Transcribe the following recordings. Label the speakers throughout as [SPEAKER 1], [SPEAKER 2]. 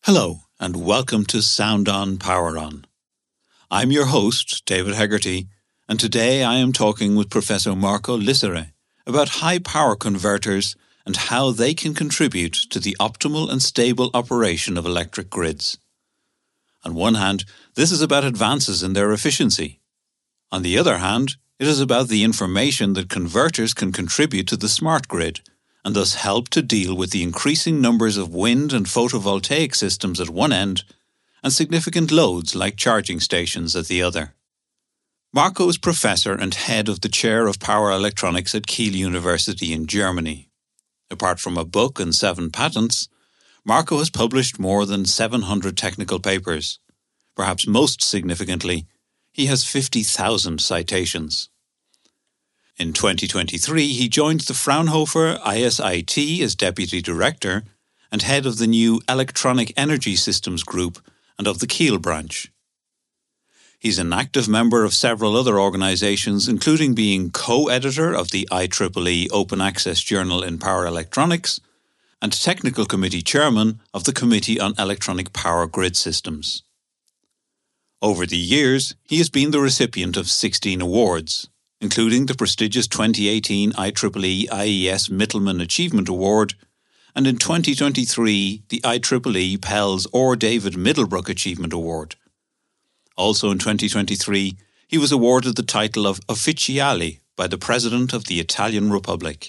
[SPEAKER 1] Hello, and welcome to Sound On, Power On. I'm your host, David Hegarty, and today I am talking with Professor Marco Lissere about high-power converters and how they can contribute to the optimal and stable operation of electric grids. On one hand, this is about advances in their efficiency. On the other hand, it is about the information that converters can contribute to the smart grid, and thus help to deal with the increasing numbers of wind and photovoltaic systems at one end and significant loads like charging stations at the other. Marco is professor and head of the Chair of Power Electronics at Kiel University in Germany. Apart from a book and 7 patents, Marco has published more than 700 technical papers. Perhaps most significantly, he has 50,000 citations. In 2023, he joined the Fraunhofer ISIT as Deputy Director and head of the new Electronic Energy Systems Group and of the Kiel branch. He's an active member of several other organizations, including being co-editor of the IEEE Open Access Journal in Power Electronics and Technical Committee Chairman of the Committee on Electronic Power Grid Systems. Over the years, he has been the recipient of 16 awards, including the prestigious 2018 IEEE IES Mittelman Achievement Award, and in 2023 the IEEE Pels or David Middlebrook Achievement Award. Also in 2023, he was awarded the title of Ufficiale by the President of the Italian Republic.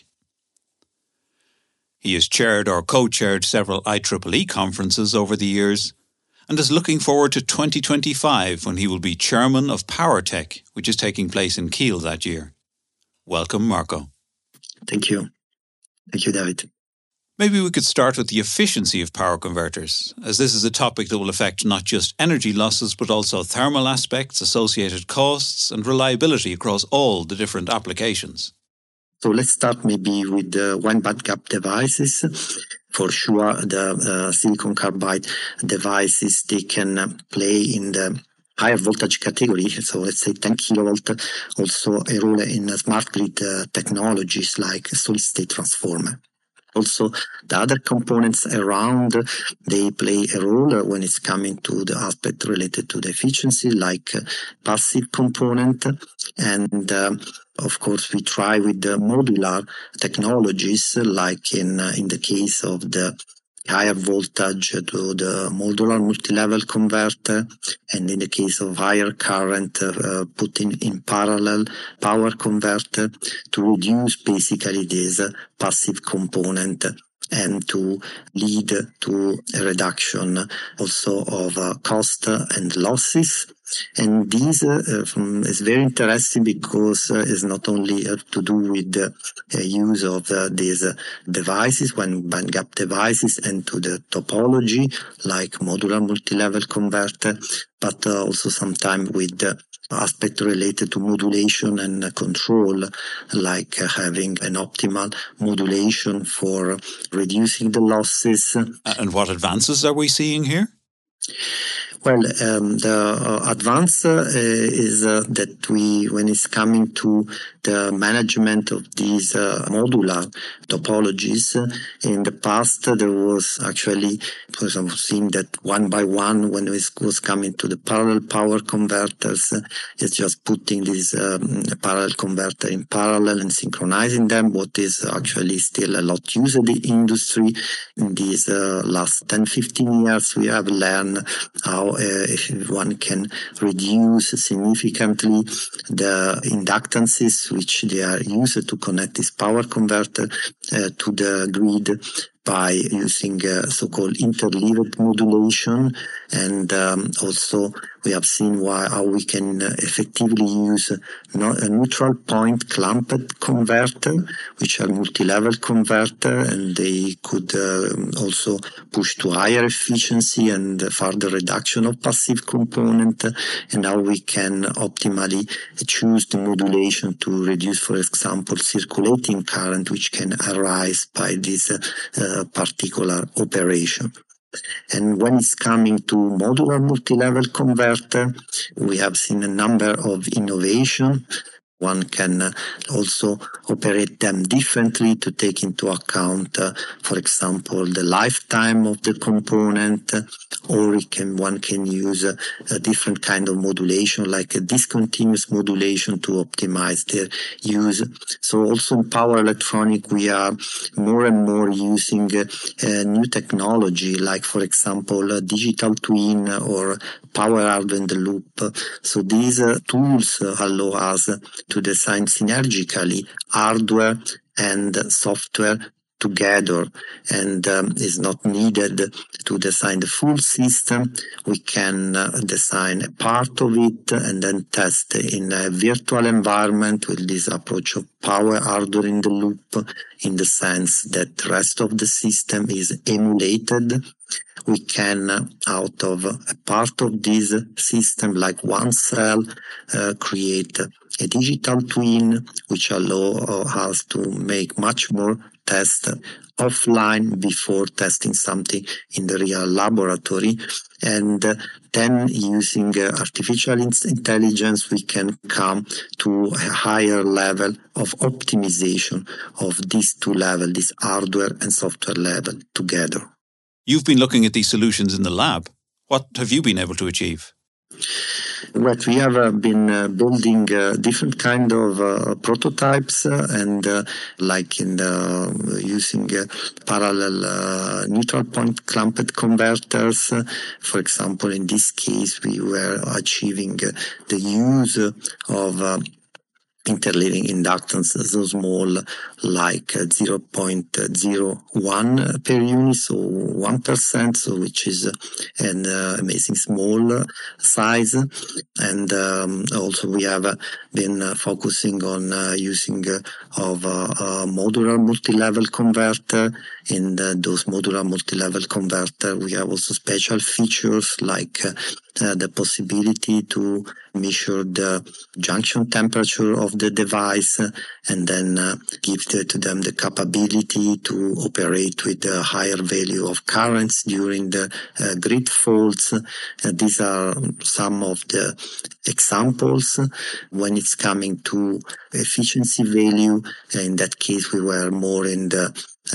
[SPEAKER 1] He has chaired or co-chaired several IEEE conferences over the years, and is looking forward to 2025 when he will be Chairman of PowerTech, which is taking place in Kiel that year. Welcome, Marco.
[SPEAKER 2] Thank you. Thank you, David.
[SPEAKER 1] Maybe we could start with the efficiency of power converters, as this is a topic that will affect not just energy losses, but also thermal aspects, associated costs, and reliability across all the different applications.
[SPEAKER 2] So let's start maybe with the wide bandgap devices. For sure, the silicon carbide devices, they can play in the higher voltage category, so let's say 10 kilovolt, also a role in smart grid technologies like solid-state transformer. Also, the other components around, they play a role when it's coming to the aspect related to the efficiency, like passive component. And of course, we try with the modular technologies, like in the case of the higher voltage to the modular multi-level converter, and in the case of higher current, putting in parallel power converter to reduce basically this passive component and to lead to a reduction also of cost and losses. And this is very interesting because it's not only to do with the use of these devices, when bandgap devices, and to the topology like modular multi-level converter, but also sometimes with the aspect related to modulation and control, like having an optimal modulation for reducing the losses.
[SPEAKER 1] And what advances are we seeing here?
[SPEAKER 2] Well, the advance is that when it's coming to the management of these modular topologies, in the past there was actually, for example, seeing that one by one when it was coming to the parallel power converters, it's just putting this parallel converter in parallel and synchronizing them, what is actually still a lot used in the industry. In these last 10-15 years, we have learned how one can reduce significantly the inductances which they are used to connect this power converter to the grid by using so-called interleaved modulation. And also we have seen how we can effectively use a neutral point clamped converter, which are multi-level converter, and they could also push to higher efficiency and further reduction of passive component, and how we can optimally choose the modulation to reduce, for example, circulating current, which can arise by this particular operation. And when it's coming to modular multi-level converter, we have seen a number of innovation One can also operate them differently to take into account, for example, the lifetime of the component, or one can use a different kind of modulation, like a discontinuous modulation, to optimize their use. So also in power electronic, we are more and more using new technology, like, for example, a digital twin or power hardware in the loop. So these tools allow us to design synergically hardware and software together, and is not needed to design the full system. We can design a part of it and then test in a virtual environment with this approach of power hardware in the loop, in the sense that the rest of the system is emulated. We can, out of a part of this system, like one cell, create a digital twin, which allow us to make much more tests offline before testing something in the real laboratory. And then using artificial intelligence, we can come to a higher level of optimization of these two levels, this hardware and software level together.
[SPEAKER 1] You've been looking at these solutions in the lab. What have you been able to achieve?
[SPEAKER 2] Well, we have been building different kind of prototypes, and like in using parallel neutral point clamped converters. For example, in this case, we were achieving the use of interleaving inductance so small, like 0.01 per unit, so 1%, so which is an amazing small size. And also we have been focusing on using of modular multi-level converter. In those modular multi-level converter, we have also special features like the possibility to measure the junction temperature of the device, and then give to them the capability to operate with a higher value of currents during the grid faults. These are some of the examples. When it's coming to efficiency value, in that case we were more in the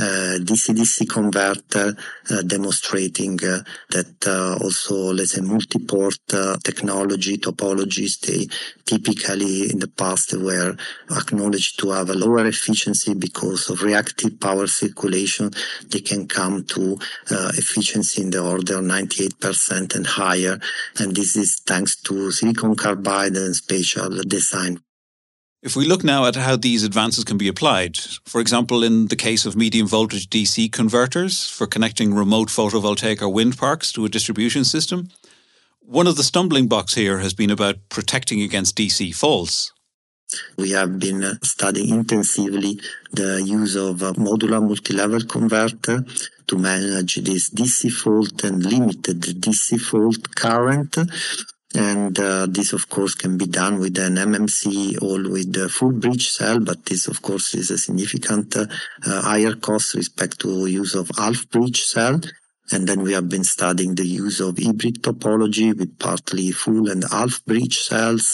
[SPEAKER 2] DC-DC converter, demonstrating that also, let's say, multi-port technology topologies, they typically in the past were acknowledged to have a lower efficiency because of reactive power circulation. They can come to efficiency in the order of 98% and higher, and this is thanks to silicon carbide and spatial design.
[SPEAKER 1] If we look now at how these advances can be applied, for example, in the case of medium voltage DC converters for connecting remote photovoltaic or wind parks to a distribution system, one of the stumbling blocks here has been about protecting against DC faults.
[SPEAKER 2] We have been studying intensively the use of a modular multi-level converter to manage this DC fault and limit the DC fault current. And this, of course, can be done with an MMC or with a full bridge cell, but this, of course, is a significant higher cost respect to use of half bridge cell. And then we have been studying the use of hybrid topology with partly full and half bridge cells,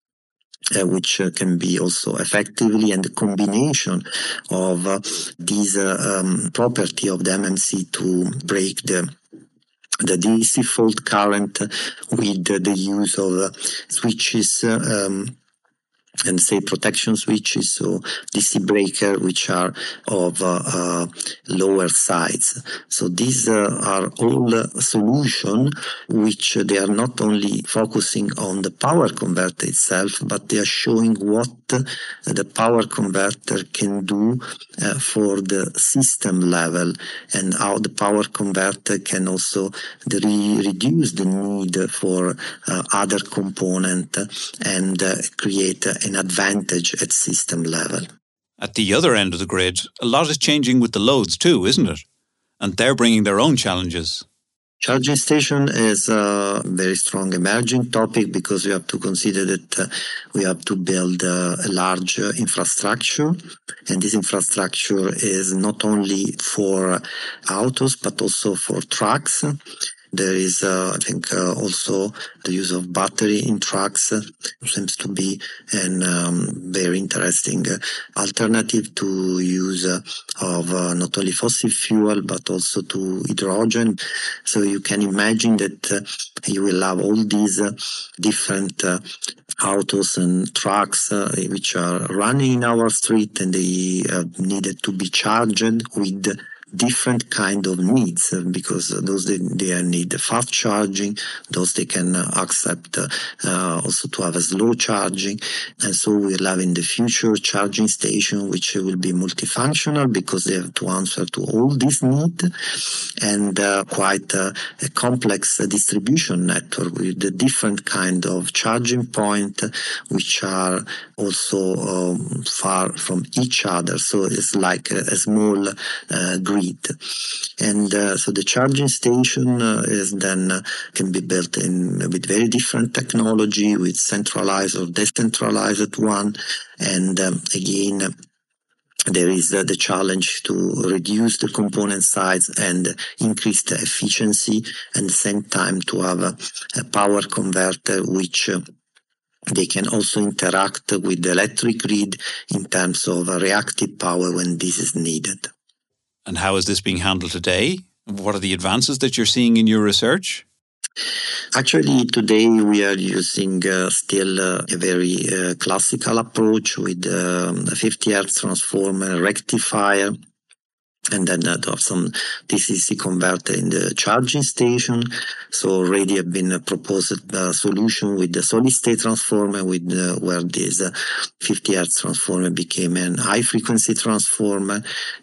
[SPEAKER 2] which can be also effectively, and the combination of this property of the MMC to break the DC fault current with the use of switches and say protection switches, so DC breaker, which are of lower size. So these are all solutions which they are not only focusing on the power converter itself, but they are showing what the power converter can do for the system level, and how the power converter can also reduce the need for other component and create an advantage at system level.
[SPEAKER 1] At the other end of the grid, a lot is changing with the loads too, isn't it? And they're bringing their own challenges.
[SPEAKER 2] Charging station is a very strong emerging topic because we have to consider that we have to build a large infrastructure, and this infrastructure is not only for autos but also for trucks. There is, I think, also the use of battery in trucks seems to be a very interesting alternative to use of not only fossil fuel but also to hydrogen. So you can imagine that you will have all these different autos and trucks which are running in our street, and they needed to be charged with different kind of needs, because those they need fast charging, those they can accept also to have a slow charging, and so we'll have in the future charging station which will be multifunctional because they have to answer to all these needs, and quite a complex distribution network with the different kind of charging point which are also far from each other, so it's like a small grid. And so the charging station is then can be built in with very different technology, with centralized or decentralized one, and again there is the challenge to reduce the component size and increase the efficiency, and at the same time to have a power converter which they can also interact with the electric grid in terms of reactive power when this is needed.
[SPEAKER 1] And how is this being handled today? What are the advances that you're seeing in your research?
[SPEAKER 2] Actually, today we are using still a very classical approach with a 50 Hz transformer, rectifier, and then some DCC converter in the charging station. So already have been proposed a solution with the solid state transformer, with where this 50 Hz transformer became an high frequency transformer,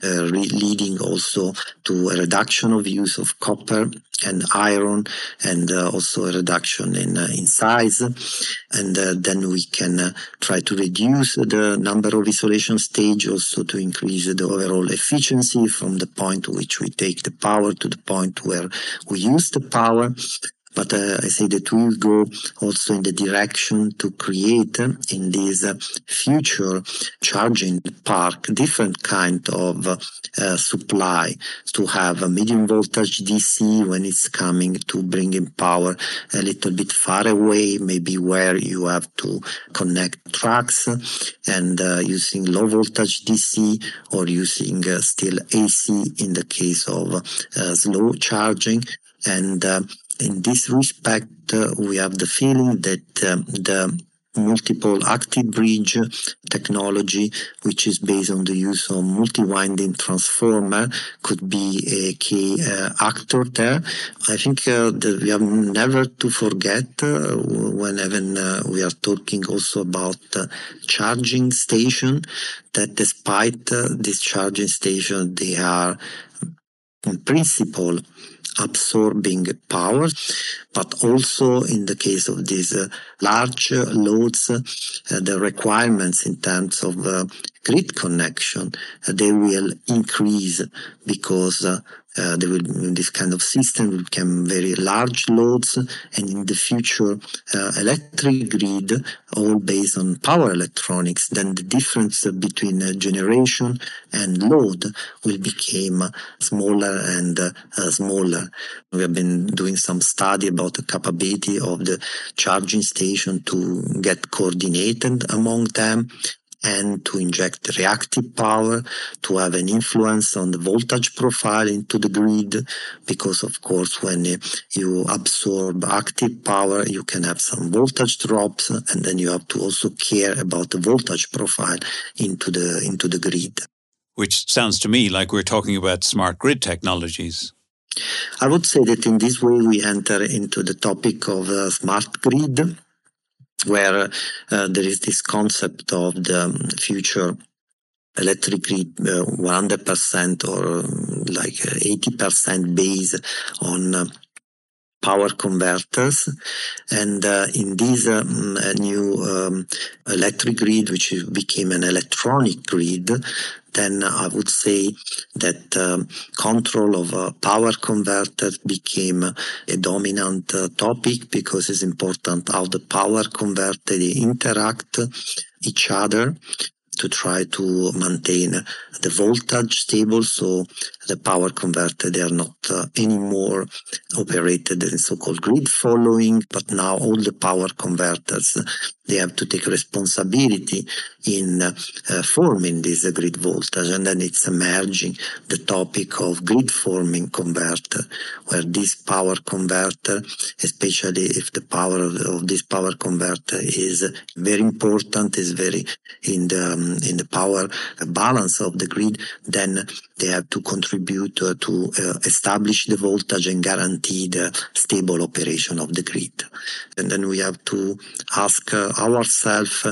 [SPEAKER 2] leading also to a reduction of use of copper and iron, and also a reduction in size. And then we can try to reduce the number of isolation stages, also to increase the overall efficiency from the point which we take the power to the point where we use the power. But I say that we will go also in the direction to create in this future charging park different kind of supply, to have a medium voltage DC when it's coming to bring in power a little bit far away, maybe where you have to connect trucks, and using low voltage DC, or using still AC in the case of slow charging. And in this respect, we have the feeling that the multiple active bridge technology, which is based on the use of multi-winding transformer, could be a key actor there. I think that we have never to forget whenever we are talking also about charging station, that despite this charging station, they are in principle absorbing power, but also in the case of these large loads, the requirements in terms of grid connection, they will increase, because this kind of system will become very large loads, and in the future electric grid, all based on power electronics, then the difference between generation and load will become smaller and smaller. We have been doing some study about the capability of the charging station to get coordinated among them, and to inject reactive power, to have an influence on the voltage profile into the grid, because of course when you absorb active power, you can have some voltage drops, and then you have to also care about the voltage profile into the grid.
[SPEAKER 1] Which sounds to me like we're talking about smart grid technologies.
[SPEAKER 2] I would say that in this way we enter into the topic of smart grid, where there is this concept of the future electric grid 100% or like 80% based on power converters. And in this new electric grid, which became an electronic grid, then I would say that control of power converter became a dominant topic, because it's important how the power converter they interact each other to try to maintain the voltage stable, so the power converter, they are not anymore operated in so-called grid following, but now all the power converters, they have to take responsibility in forming this grid voltage, and then it's emerging the topic of grid forming converter, where this power converter, especially if the power of this power converter is very important, is very in the power balance of the grid, then they have to contribute to establish the voltage and guarantee the stable operation of the grid. And then we have to ask ourselves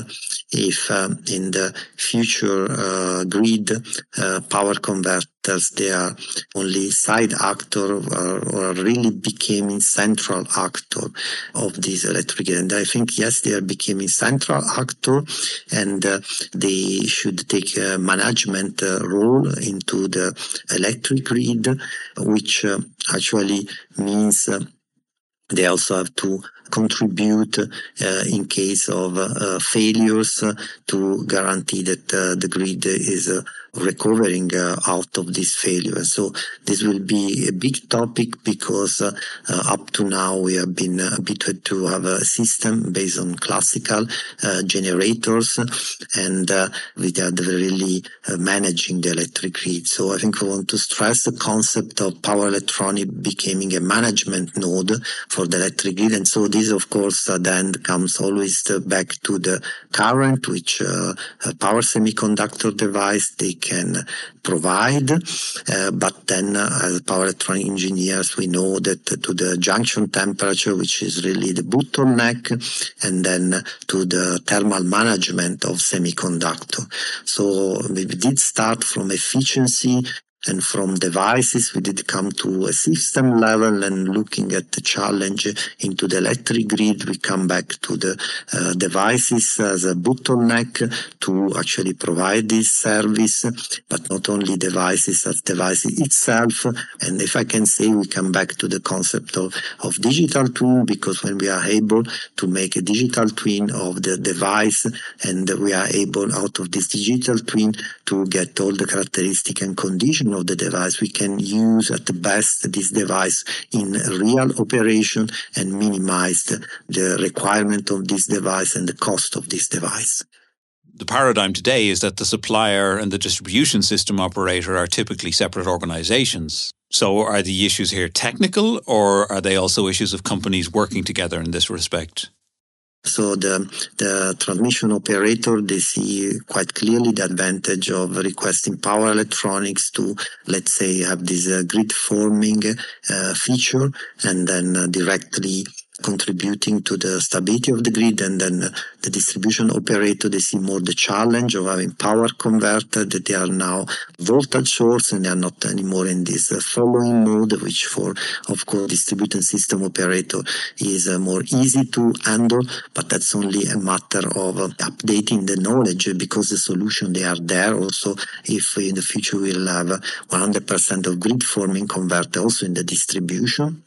[SPEAKER 2] if in the future grid power converters, they are only side actor or really becoming central actor of this electric grid. And I think, yes, they are becoming central actor, and they should take a management role into the electric grid, which actually means they also have to contribute in case of failures to guarantee that the grid is recovering out of this failure. So this will be a big topic because up to now we have been habituated to have a system based on classical generators, and without really managing the electric grid. So I think we want to stress the concept of power electronic becoming a management node for the electric grid. And so this, of course, then comes always back to the current, which a power semiconductor device they can provide. But then as power electronic engineers, we know that to the junction temperature, which is really the bottleneck, and then to the thermal management of semiconductor. So we did start from efficiency and from devices, we did come to a system level, and looking at the challenge into the electric grid, we come back to the devices as a bottleneck to actually provide this service, but not only devices as devices itself. And if I can say, we come back to the concept of digital twin, because when we are able to make a digital twin of the device, and we are able out of this digital twin to get all the characteristic and condition of the device, we can use at the best this device in real operation and minimize the requirement of this device and the cost of this device.
[SPEAKER 1] The paradigm today is that the supplier and the distribution system operator are typically separate organizations. So are the issues here technical, or are they also issues of companies working together in this respect?
[SPEAKER 2] So the transmission operator, they see quite clearly the advantage of requesting power electronics to, let's say, have this grid forming feature, and then directly contributing to the stability of the grid. And then the distribution operator, they see more the challenge of having power converter, that they are now voltage source and they are not anymore in this following mode, which for, of course, distributed system operator is more easy to handle, but that's only a matter of updating the knowledge, because the solution, they are there. Also, if in the future we'll have 100% of grid forming converter also in the distribution.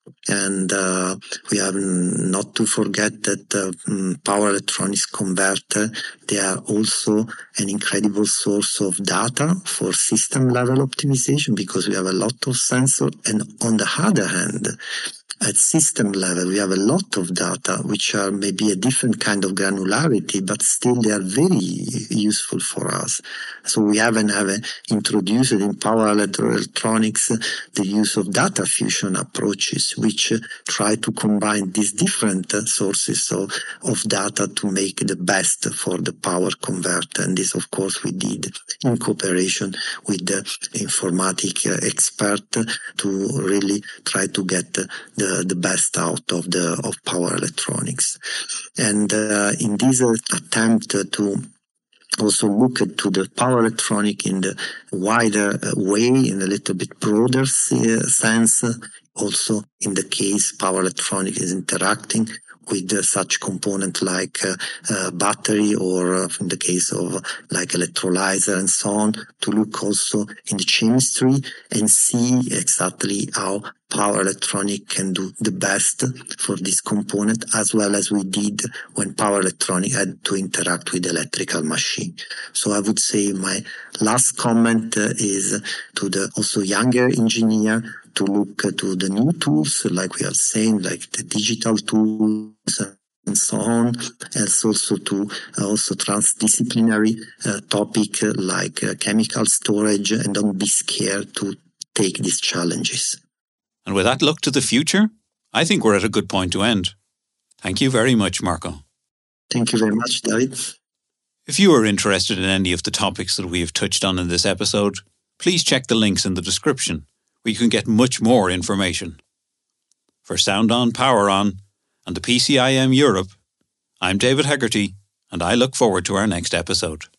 [SPEAKER 2] And we have not to forget that power electronics converter, they are also an incredible source of data for system level optimization, because we have a lot of sensor. And on the other hand, at system level, we have a lot of data, which are maybe a different kind of granularity, but still they are very useful for us. So we haven't introduced in power electronics the use of data fusion approaches, which try to combine these different sources of data to make the best for the power converter. And this, of course, we did in cooperation with the informatic expert to really try to get the best out of power electronics. And in this attempt to also look to the power electronic in the wider way, in a little bit broader sense, also in the case power electronic is interacting with such component like battery, or in the case of like electrolyzer and so on, to look also in the chemistry and see exactly how power electronic can do the best for this component, as well as we did when power electronic had to interact with electrical machine. So I would say my last comment is to the also younger engineer to look to the new tools, like we are saying, like the digital tools and so on, and also to also transdisciplinary topic like chemical storage, and don't be scared to take these challenges.
[SPEAKER 1] And with that look to the future, I think we're at a good point to end. Thank you very much, Marco.
[SPEAKER 2] Thank you very much, David.
[SPEAKER 1] If you are interested in any of the topics that we have touched on in this episode, please check the links in the description, where you can get much more information. For Sound On, Power On, and the PCIM Europe, I'm David Hegarty, and I look forward to our next episode.